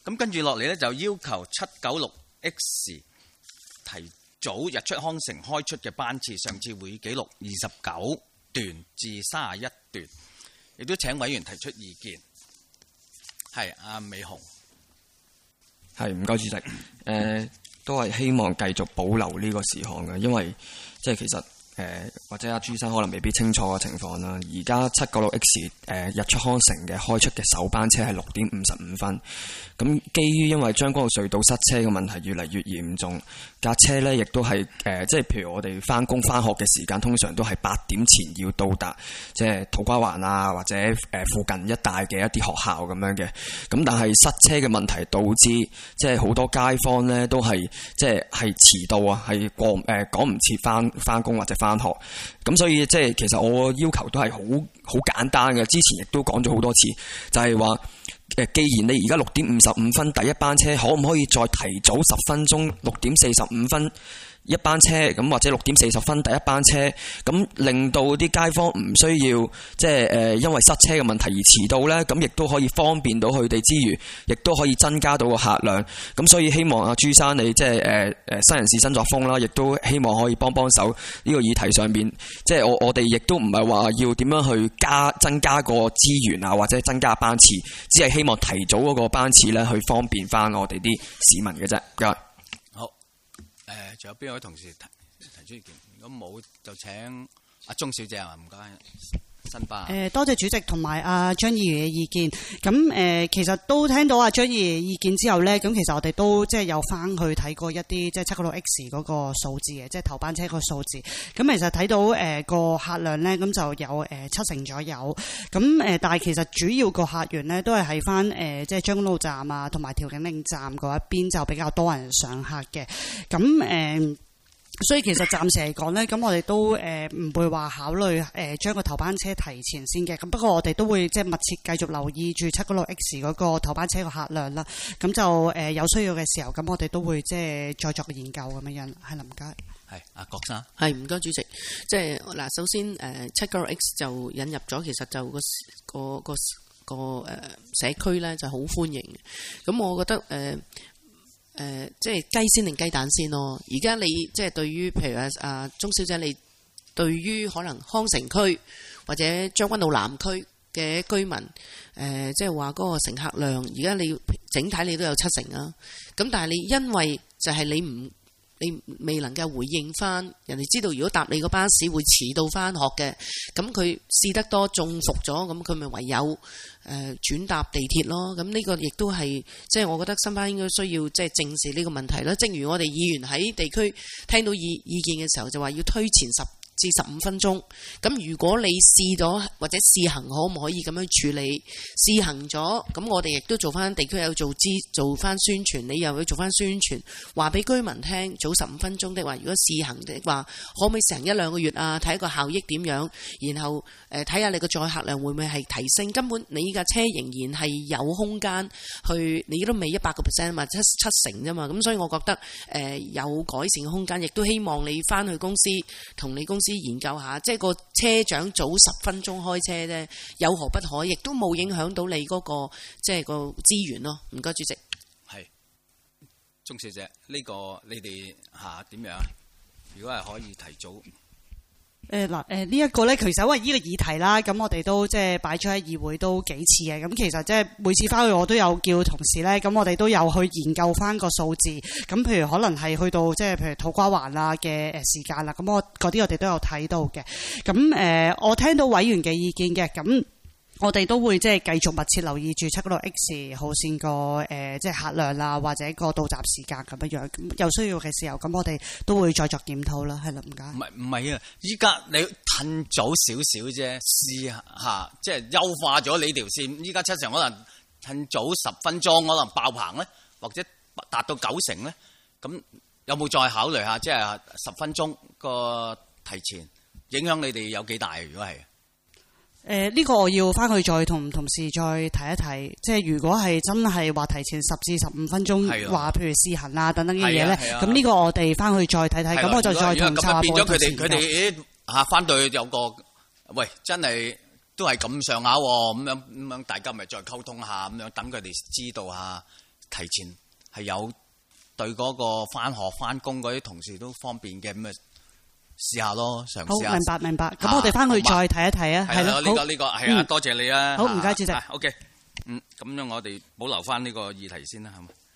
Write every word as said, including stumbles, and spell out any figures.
咁跟住落嚟咧，就要求七九六 X 提早日出康城開出嘅班次，上次會議記錄二十九段至三十一段，亦都請委員提出意見。係阿美紅， 係唔該主席，誒、呃、都係希望繼續保留呢個事項嘅，因為即係其實。誒、呃、或者阿朱生可能未必清楚嘅情況啦。而家七九六 X 誒、呃、日出康城嘅開出嘅首班車係六點五十五分。咁基於因為將軍澳隧道塞車嘅問題越嚟越嚴重，架車呢亦都係誒、呃、即係譬如我哋翻工翻學嘅時間，通常都係八點前要到達，即係土瓜灣啊或者誒、呃、附近一帶嘅一啲學校咁樣嘅。咁但係塞車嘅問題導致即係好多街坊呢都係即係係遲到啊，係過誒趕唔切翻翻工或者翻。翻學，咁所以即係其實我要求都係好好簡單嘅，之前亦都講咗好多次，就係話誒，既然你而家六點五十五分第一班車，可唔可以再提早十分鐘，六點四十五分一班車，咁或者六點四十分第一班車，咁令到啲街坊唔需要即係誒，因為塞車嘅問題而遲到呢，咁亦都可以方便到佢哋之餘，亦都可以增加到個客量。咁所以希望阿朱生你即係誒誒新人事新作風啦，亦都希望可以幫幫手呢個議題上面。即係我我哋亦都唔係話要點樣去加增加個資源啊，或者增加班次，只係希望提早嗰個班次呢，去方便翻我哋啲市民嘅啫。 誒，仲有邊位同事提提出意見？如果冇，就請阿鐘小姐啊，唔該，新巴。 誒，多謝主席同埋阿張議員嘅意見。咁誒、呃，其實都聽到阿張議員意見之後咧，咁其實我哋都即係有翻去睇過一啲即係七九六 X 嗰個數字嘅，即係頭班車個數字。咁其實睇到誒個、呃、客量咧，咁就有誒、呃、七成左右。咁誒、呃，但係其實主要個客源咧都係喺翻誒即係將軍澳站啊，同埋調景嶺站嗰一邊就比較多人上客嘅。咁誒。呃所以其實暫時嚟講呢，咁我哋都誒唔會話考慮誒將個頭班車提前先嘅。咁不過我哋都會即係密切繼續留意住七九六 X 嗰個頭班車個客量啦。咁就誒有需要嘅時候，咁我哋都會即係再作研究咁樣樣。係林家。 係阿郭生。係唔該主席。即係嗱，首先誒七九六 X 就引入咗，其實就個個個個誒社區咧就好歡迎嘅。咁我覺得誒。呃誒、呃，即係雞先定雞蛋先咯。而家你即係對於譬如啊啊鐘小姐，你對於可能康城區或者將軍澳南區嘅居民，誒、呃，即係話嗰個乘客量，而家你整體你都有七成啊。咁但係你因為就係你唔你未能夠回應翻人哋知道，如果搭你個巴士會遲到翻學嘅，咁佢試得多中伏咗，咁佢咪唯有。誒、呃、轉搭地鐵咯，咁呢個亦都係即係我覺得新巴應該需要即係正視呢個問題啦。正如我哋議員喺地區聽到意意見嘅時候，就話要推前十至十五分鐘。咁如果你試咗或者試行，可唔可以咁樣處理？試行咗，咁我哋亦都做翻地區有做資做翻宣傳，你又要做翻宣傳，話俾居民聽早十五分鐘的話，如果試行的話，可唔可以成一兩個月啊？睇個效益點樣，然後誒睇下你個載客量會唔會係提升？根本你架車仍然係有空間去，你都未一百個 percent 嘛，七七成啫嘛。咁所以我覺得誒、呃、有改善嘅空間，亦都希望你翻去公司同你公司研究下，即係個車長早十分鐘開車咧，有何不可？亦都冇影響到你嗰、嗰個即係個資源咯。唔該，主席。 係，鐘小姐，呢、呢個你哋下點樣？如果係可以提早。 誒嗱誒呢一個咧，其實因為呢個議題啦，咁我哋都即係擺咗喺議會都幾次嘅。咁其實即係每次翻去我都有叫同事咧，咁我哋都有去研究翻個數字。咁譬如可能係去到即係譬如土瓜灣啊嘅誒時間啦，咁我嗰啲我哋都有睇到嘅。咁誒、呃，我聽到委員嘅意見嘅，咁。我哋都會即係繼續密切留意住七九六 X 號線個誒即係客量啦，或者個到站時間咁樣樣。咁有需要嘅時候，咁我哋都會再作檢討啦。係啦，唔該。唔係唔係啊！依家你褪早少少啫，試下即係優化咗你條線。依家七成可能褪早十分鐘，可能爆棚咧，或者達到九成咧。咁有冇再考慮下？即係十分鐘個提前影響你哋有幾大？如果係？ 誒、呃、呢、這個我要翻去再同同事再提一提，即係如果係真係話提前十至十五分鐘，話譬如試行啊等等嘅嘢咧，咁呢個我哋翻去再睇睇，咁我就再同沙波同事。變咗佢哋佢哋嚇翻到去有個喂真係都係咁上下喎，咁樣咁樣大家咪再溝通下，咁樣等佢哋知道下提前係有對嗰個翻學翻工嗰啲同事都方便嘅，咁咪試下咯，嘗試下。 好，明白明白。咁我哋翻去再睇一睇啊，係咯。 呢個呢個係啊， 嗯多謝你啊。 好，唔該主席。 OK，嗯，咁樣我哋保留翻呢個議題先啦，係嘛？